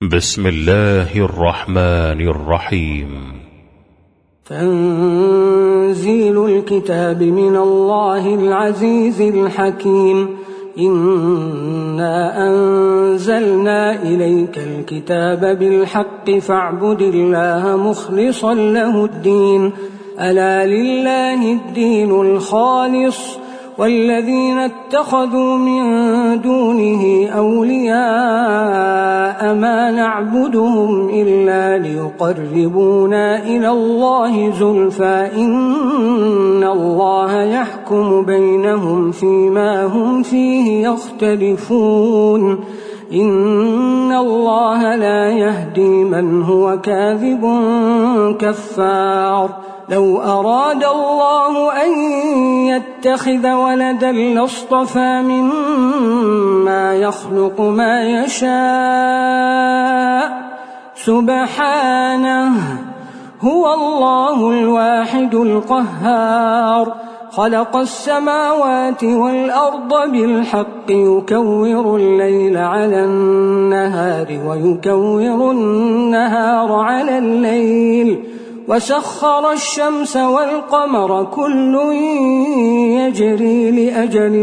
بسم الله الرحمن الرحيم. تنزيل الكتاب من الله العزيز الحكيم. إنا أنزلنا إليك الكتاب بالحق فاعبد الله مخلصا له الدين. ألا لله الدين الخالص والذين اتخذوا من دونه أولياء ما نعبدهم إلا ليقربونا إلى الله زلفى إن الله يحكم بينهم فيما هم فيه يختلفون. إن الله لا يهدي من هو كاذب كفار. لو أراد الله أن يتخذ ولدا لاصطفى مما يخلق ما يشاء سبحانه هو الله الواحد القهار. خلق السماوات والأرض بالحق يكور الليل على النهار ويكور النهار على الليل وسخر الشمس والقمر كل يجري لأجل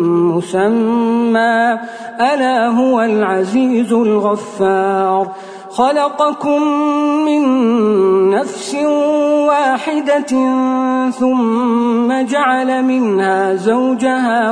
مسمى ألا هو العزيز الغفار. خلقكم من نفس واحدة ثم جعل منها زوجها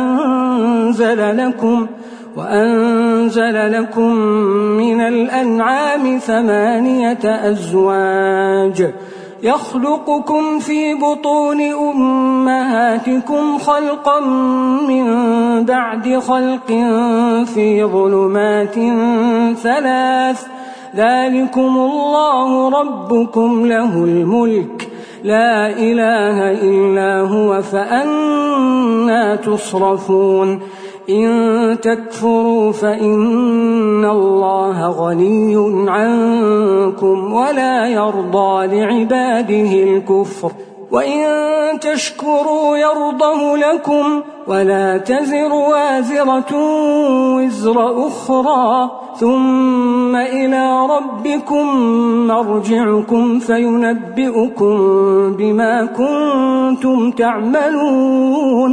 وأنزل لكم من الأنعام 8 أزواج يخلقكم في بطون أمهاتكم خلقا من بعد خلق في ظلمات 3 ذلكم الله ربكم له الملك لا إله إلا هو فأنى تصرفون. إن تكفروا فإن الله غني عنكم ولا يرضى لعباده الكفر وإن تشكروا يرضه لكم ولا تزر وازرة وزر أخرى ثم إلى ربكم مرجعكم فينبئكم بما كنتم تعملون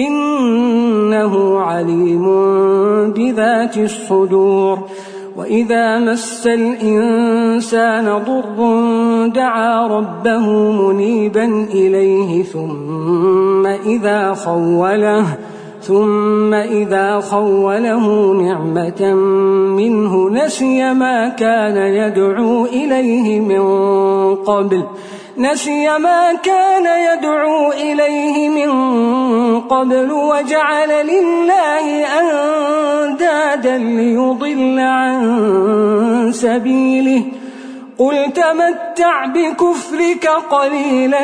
إنه عليم بذات الصدور. وإذا مس الإنسان ضر دعا ربه منيبا إليه ثم إذا خوله نعمة منه نسي ما كان يدعو إليه من قبل وجعل لله أندادا ليضل عن سبيله. قل تمتع بكفرك قليلا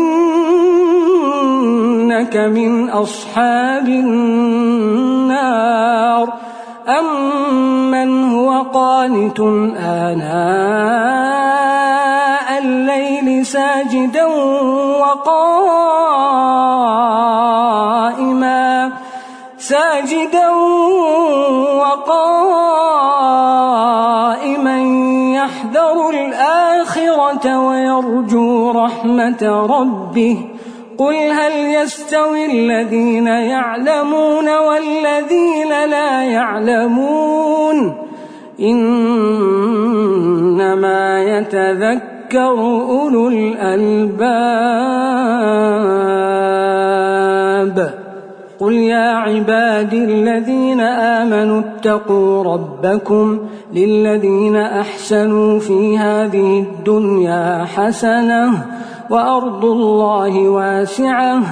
إنك من أصحاب النار. أمن هو قانت آناء الليل ساجدا وقائما يحذر الآخرة ويرجو رحمة ربه. قل هل يستوي الذين يعلمون والذين لا يعلمون إنما يتذكر أولو الألباب. قل يا عبادي الذين آمنوا اتقوا ربكم للذين أحسنوا في هذه الدنيا حسنة وأرض الله واسعة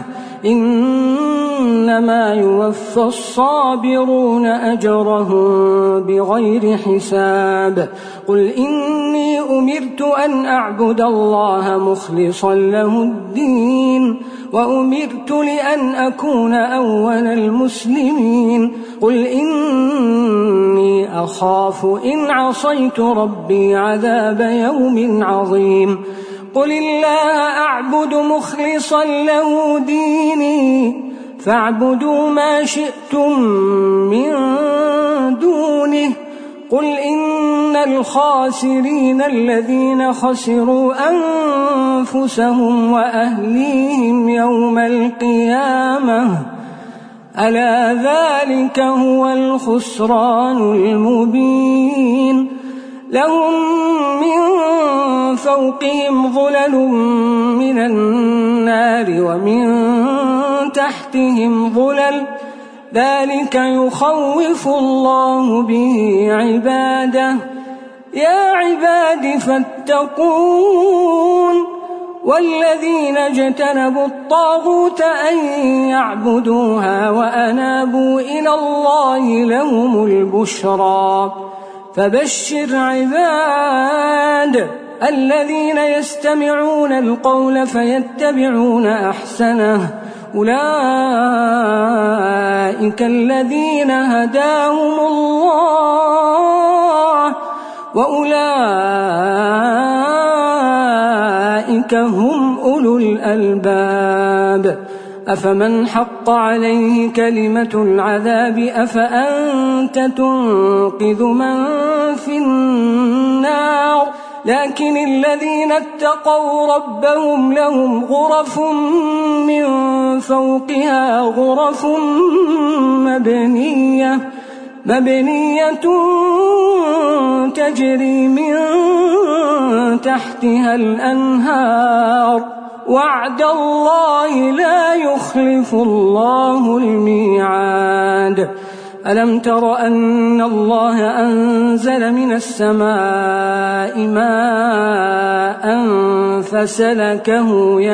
إنما يوفى الصابرون أجرهم بغير حساب. قل إني أمرت أن أعبد الله مخلصا له الدين وأمرت لأن أكون أول المسلمين. قل إني أخاف إن عصيت ربي عذاب يوم عظيم. قل الله أعبد مخلصا له ديني فاعبدوا ما شئتم من دونه. قل إن الخاسرين الذين خسروا أنفسهم وأهليهم يوم القيامة ألا ذلك هو الخسران المبين لهم من فوقهم ظلل من النار ومن تحتهم ظلل ذلك يخوف الله به عباده يا عباد فاتقون والذين اجتنبوا الطاغوت أن يعبدوها وأنابوا إلى الله لهم البشرى فبشر عباد الذين يستمعون القول فيتبعون أحسنه أولئك الذين هداهم الله وأولئك هم أولو الألباب أفمن حق عليه كلمة العذاب أفأنت تنقذ من في النار لكن الذين اتقوا ربهم لهم غرف من فوقها غرف مبنية تجري من تحتها الأنهار وعد الله لا يخلف الله الميعاد ألم تر أن الله أنزل من السماء ماء فسلكه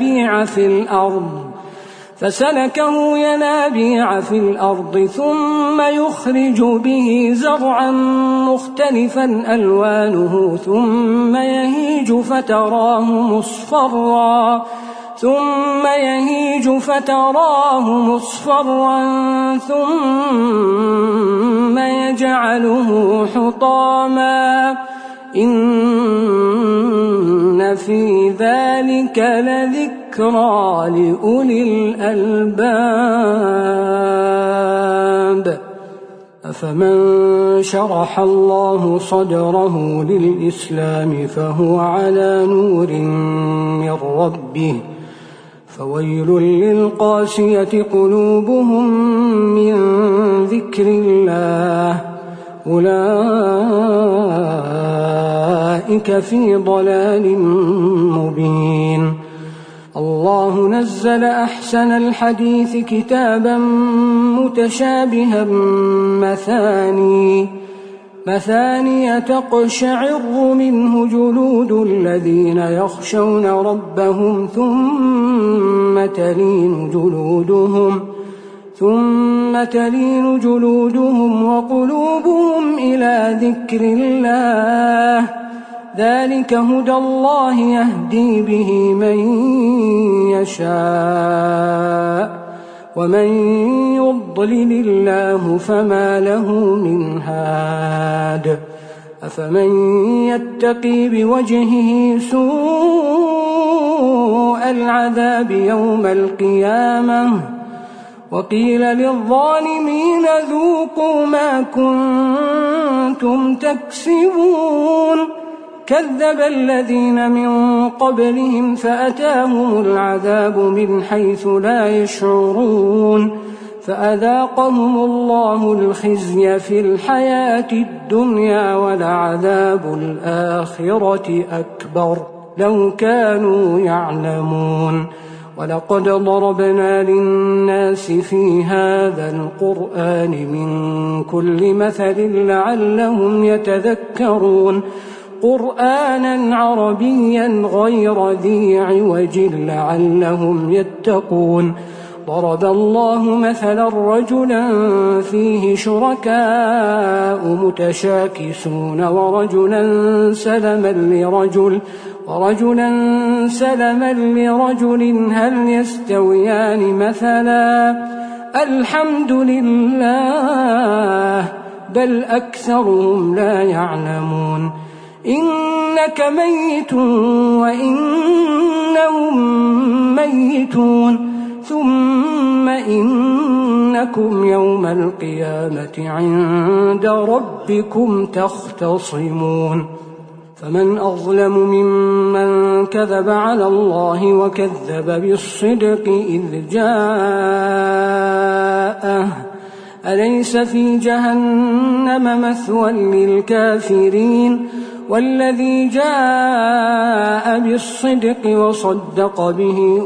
ينابيع في الأرض ثم يخرج به زرعا مختلفا ألوانه ثم يهيج فتراه مصفرا ثم يجعله حطاما إن في ذلك لذكرى لأولي الألباب أفمن شرح الله صدره للإسلام فهو على نور من ربه فويل للقاسية قلوبهم من ذكر الله أولئك في ضلال مبين الله نزل أحسن الحديث كتابا متشابها مثاني تقشعر منه جلود الذين يخشون ربهم ثم تلين جلودهم وقلوبهم إلى ذكر الله ذلك هدى الله يهدي به من يشاء ومن يضلل الله فما له من هاد أفمن يتقي بوجهه سوء العذاب يوم القيامة وقيل للظالمين ذوقوا ما كنتم تكسبون كذب الذين من قبلهم فأتاهم العذاب من حيث لا يشعرون فأذاقهم الله الخزي في الحياة الدنيا ولعذاب الآخرة أكبر لو كانوا يعلمون ولقد ضربنا للناس في هذا القرآن من كل مثل لعلهم يتذكرون قرآنا عربيا غير ذي عوج لعلهم يتقون ضرب الله مثلا رجلا فيه شركاء متشاكسون ورجلا سلما لرجل هل يستويان مثلا الحمد لله بل أكثرهم لا يعلمون إنك ميت وإنهم ميتون ثم إنكم إنكم يوم القيامة عند ربكم تختصمون فمن أظلم ممن كذب على الله وكذب بالصدق إذ جاءه أليس في جهنم مثوى للكافرين والذي جاء بالصدق وصدق به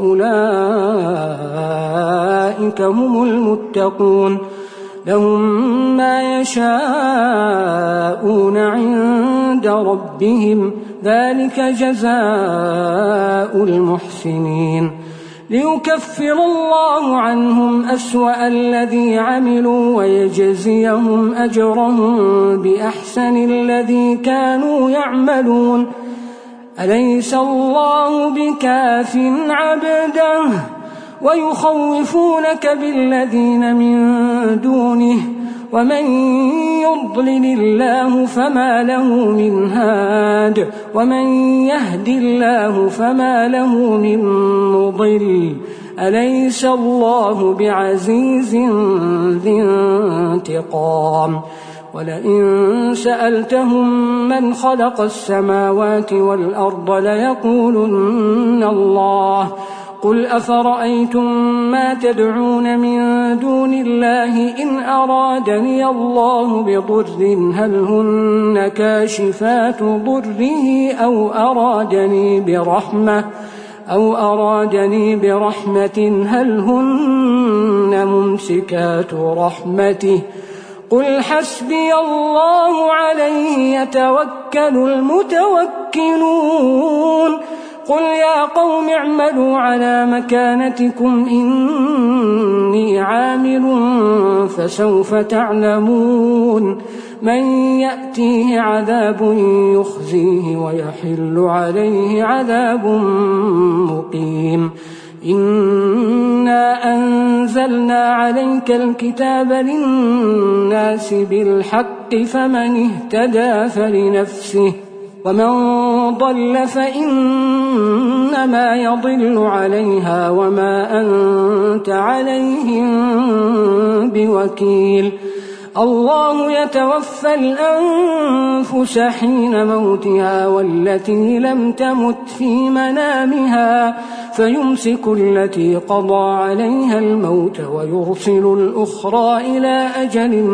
أولئك هم المتقون لهم ما يشاءون عند ربهم ذلك جزاء المحسنين ليكفر الله عنهم أسوأ الذي عملوا ويجزيهم أجرهم بأحسن الذي كانوا يعملون أليس الله بكاف عبده ويخوفونك بالذين من دونه ومن يضلل الله فما له من هاد ومن يهد الله فما له من مضل أليس الله بعزيز ذي انتقام ولئن سألتهم من خلق السماوات والأرض ليقولن الله قل أفرأيتم ما تدعون من دون الله إن أرادني الله بضر هل هن كاشفات ضره أو أرادني برحمة هل هن ممسكات رحمته قل حسبي الله عليه يتوكل المتوكلون قل يا قوم اعملوا على مكانتكم إني عامل فسوف تعلمون من يأتيه عذاب يخزيه ويحل عليه عذاب مقيم إنا أنزلنا عليك الكتاب للناس بالحق فمن اهتدى فلنفسه ومن ضل فإنما يضل عليها وما أنت عليهم بوكيل الله يتوفى الأنفس حين موتها والتي لم تمت في منامها فيمسك التي قضى عليها الموت ويرسل الأخرى إلى أجل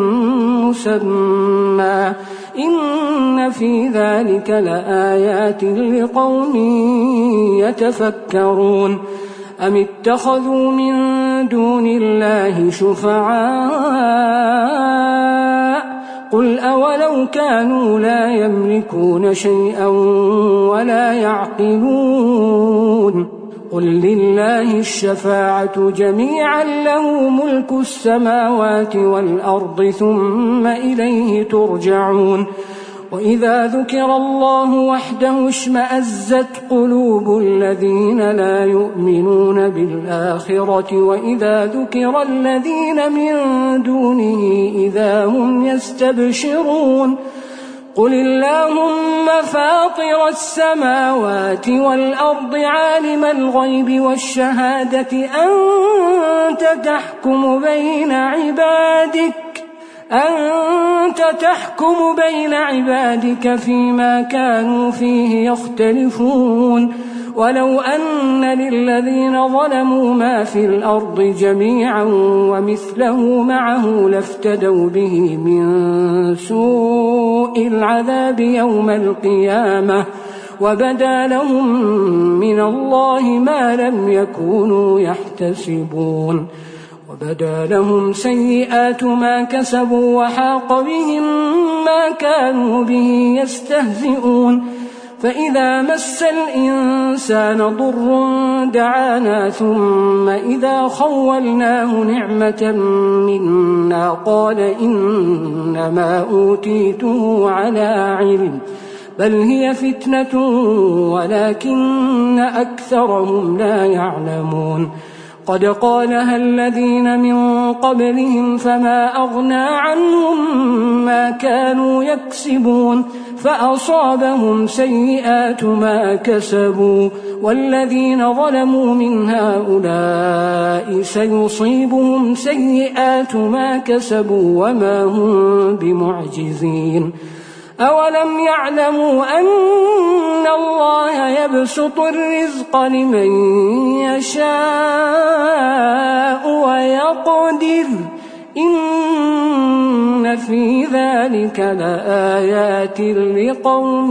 مسمى إن في ذلك لآيات لقوم يتفكرون أم اتخذوا من دون الله شفعاء قل أولو كانوا لا يملكون شيئا ولا يعقلون قل لله الشفاعة جميعا له ملك السماوات والأرض ثم إليه ترجعون وإذا ذكر الله وحده اشمأزت قلوب الذين لا يؤمنون بالآخرة وإذا ذكر الذين من دونه إذا هم يستبشرون قل اللهم فاطر السماوات والأرض عالم الغيب والشهادة أنت تحكم بين عبادك فيما كانوا فيه يختلفون ولو أن للذين ظلموا ما في الأرض جميعا ومثله معه لافتدوا به من سوء العذاب يوم القيامة وبدا لهم من الله ما لم يكونوا يحتسبون وبدا لهم سيئات ما كسبوا وحاق بهم ما كانوا به يستهزئون فإذا مس الإنسان ضر دعانا ثم إذا خولناه نعمة منا قال إنما أوتيته على علم بل هي فتنة ولكن أكثرهم لا يعلمون قد قالها الذين من قبلهم فما أغنى عنهم ما كانوا يكسبون فأصابهم سيئات ما كسبوا والذين ظلموا من هؤلاء سيصيبهم سيئات ما كسبوا وما هم بمعجزين أولم يعلموا أن الله يبسط الرزق لمن يشاء ويقدر إن في ذلك لآيات لقوم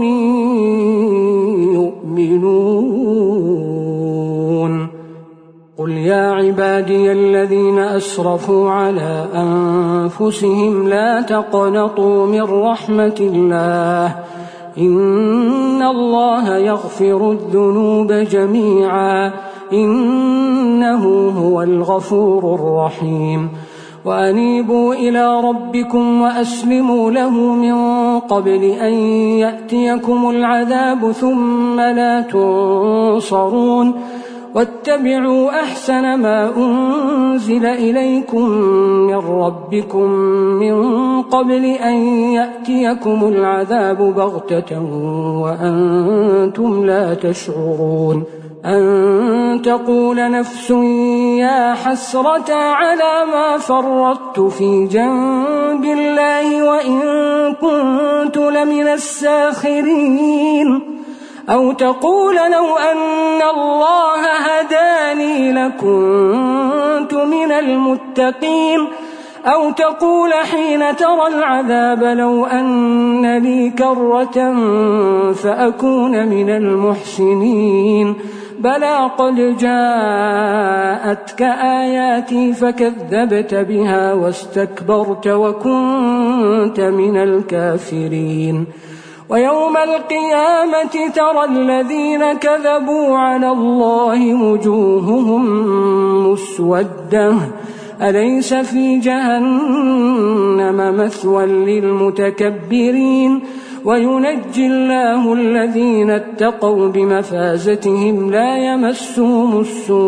يؤمنون قل يا عبادي الذين أسرفوا على أنفسهم لا تقنطوا من رحمة الله إن الله يغفر الذنوب جميعا إنه هو الغفور الرحيم وأنيبوا إلى ربكم وأسلموا له من قبل أن يأتيكم العذاب ثم لا تنصرون واتبعوا أحسن ما أنزل إليكم من ربكم من قبل أن يأتيكم العذاب بغتة وأنتم لا تشعرون أن تقول نفس يا حسرة على ما فرطت في جنب الله وإن كنت لمن الساخرين أو تقول لو أن الله هداني لكنت من المتقين أو تقول حين ترى العذاب لو أن لي كرة فأكون من المحسنين بلى قد جاءتك آياتي فكذبت بها واستكبرت وكنت من الكافرين ويوم القيامة ترى الذين كذبوا على الله وجوههم مسودة أليس في جهنم مثوى للمتكبرين وينجي الله الذين اتقوا بمفازتهم لا يمسهم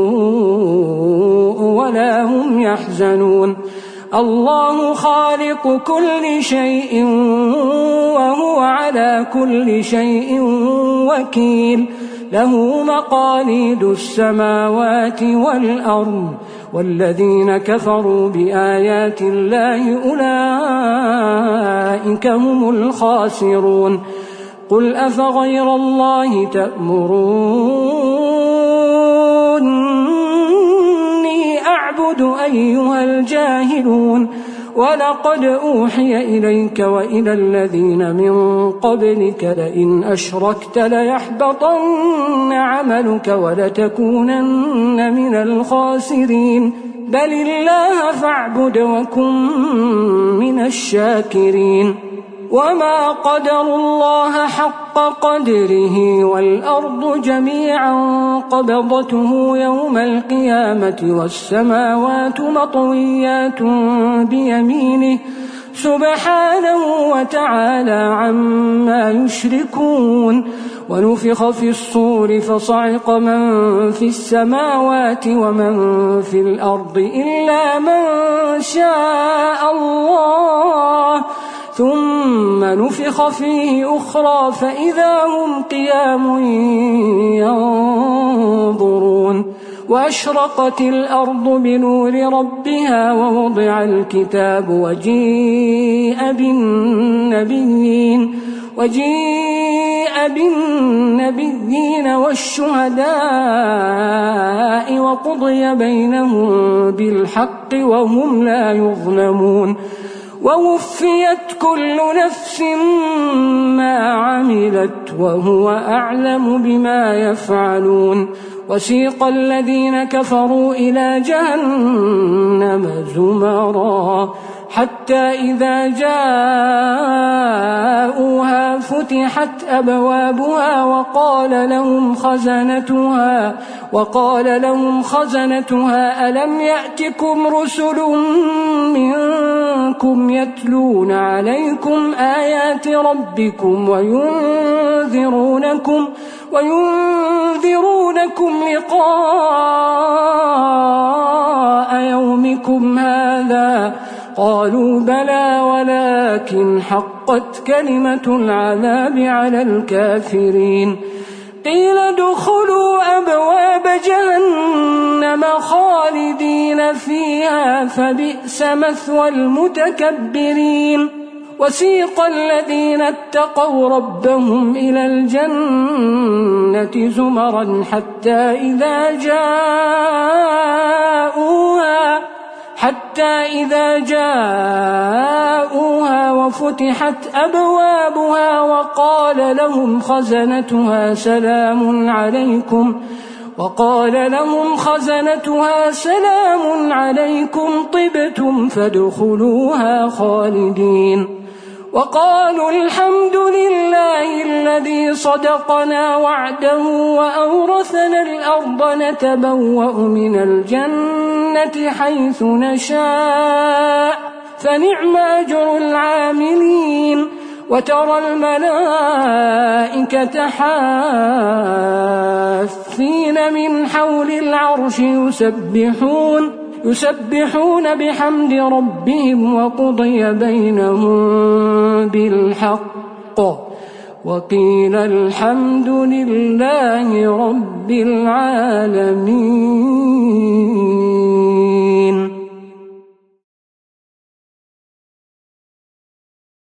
السوء ولا هم يحزنون الله خالق كل شيء وهو على كل شيء وكيل له مقاليد السماوات والأرض والذين كفروا بآيات الله أولئك هم الخاسرون قل أفغير الله تأمروني أعبد أيها الجاهلون ولقد أوحي إليك وإلى الذين من قبلك لئن أشركت ليحبطن عملك ولتكونن من الخاسرين بل الله فاعبد وكن من الشاكرين وما قدروا الله حق قدره والأرض جميعا قبضته يوم القيامة والسماوات مطويات بيمينه سبحانه وتعالى عما يشركون ونفخ في الصور فصعق من في السماوات ومن في الأرض إلا من شاء الله ثم نفخ فيه أخرى فإذا هم قيام ينظرون وأشرقت الأرض بنور ربها ووضع الكتاب وجيء بالنبيين والشهداء وقضي بينهم بالحق وهم لا يظلمون ووفيت كل نفس ما عملت وهو أعلم بما يفعلون وسيق الذين كفروا إلى جهنم زمرا حتى إذا جاءوها فتحت أبوابها وقال لهم خزنتها ألم يأتكم رسل منكم يتلون عليكم آيات ربكم وينذرونكم وينذرونكم لقاء يومكم هذا. قالوا بلى ولكن حقت كلمة العذاب على الكافرين. قيل ادخلوا أبواب جهنم خالدين فيها فبئس مثوى المتكبرين. وسيق الذين اتقوا ربهم إلى الجنة زمرا حتى إذا جاءوها وفتحت أبوابها وقال لهم خزنتها سلام عليكم طبتم فادخلوها خالدين. وقالوا الحمد لله الذي صدقنا وعده وأورثنا الأرض نتبوأ من الجنة حيث نشاء فنعم أجر العاملين. وترى الملائكة حافين من حول العرش يسبحون بحمد ربهم وقضي بينهم بالحق وقيل الحمد لله رب العالمين.